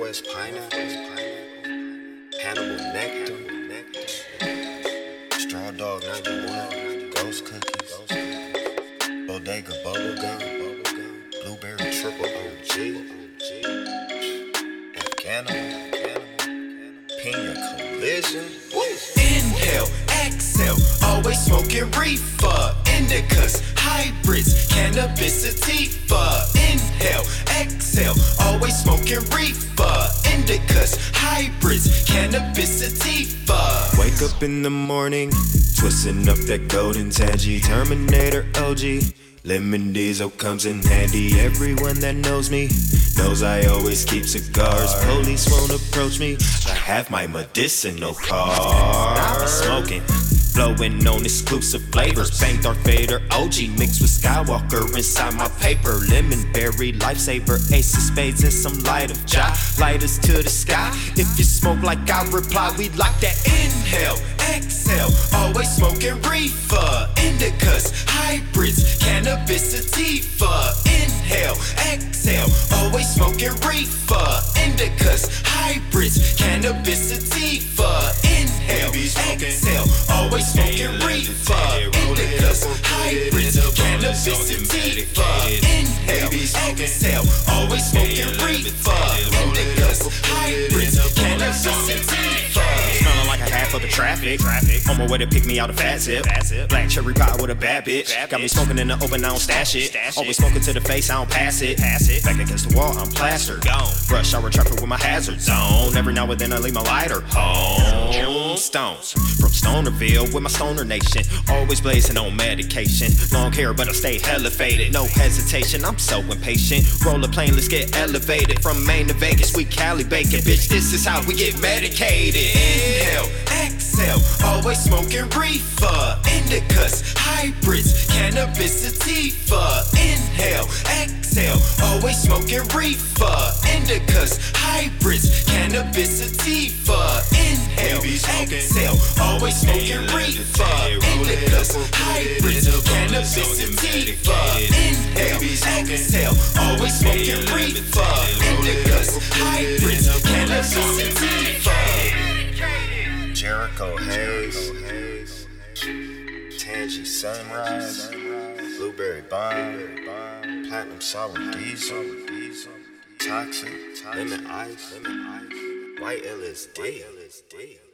Northwest Pineapple, Hannibal Nectar, Straw Dog #1, Ghost Cookies, Bodega Bubblegum, Blueberry Triple OG, Afghanimal, Pina Collision. Inhale, exhale, always smoking reefer. Indicas, hybrids, cannabis sativa. Inhale, exhale, always smoking reefer. Indicas, hybrids, cannabis sativa. Wake up in the morning, twisting up that golden Tangy Terminator LG. Lemon diesel comes in handy. Everyone that knows me knows I always keep cigars. Police won't approach me. I have my medicinal card. I be smoking, blowing on exclusive flavors. Bang Darth Vader OG mixed with Skywalker inside my paper. Lemon berry lifesaver, ace of spades and some light of Jah. Lighters to the sky. If you smoke like I reply, we like that. Inhale, exhale, always smoking reefer. Indicas, hybrids, cannabis sativa. Inhale, exhale, always smoking reefer. Indicas, hybrids, cannabis sativa. Inhale, exhale, always smoking reefer. Indicas, hybrids, cannabis sativa. Inhale, exhale, always smoking reefer. Indicas, hybrids, cannabis sativa. Smelling like a half of the traffic. On my way to pick me out a fat zip. Black cherry pie with a bad bitch. Got me smoking in the open, I don't stash it. Always smoking to the face, I don't pass it. Back against the wall, I'm plastered. Rush hour traffic with my hazards on. Every now and then I leave my lighter home. Stones from Stonerville with my stoner nation. Always blazing on medication. Long hair, but I stay elevated. No hesitation, I'm so impatient. Roll a plane, let's get elevated. From Maine to Vegas, we Cali bacon. Bitch, this is how we get medicated. Inhale, exhale, always smoking reefer. Indicas, hybrids, cannabis sativa. Inhale, exhale, always smoking reefer. Indicas, hybrids, cannabis sativa. Inhale, exhale, always smoking reefer. Indicas, hybrids, cannabis sativa. Inhale, exhale, always smoking reefer. Indicas, hybrids, cannabis sativa. Jericho Haze, Tangy Sunrise, Blueberry Bomb, Platinum Sour Diesel, Toxic, Lemon Ice, White LSD.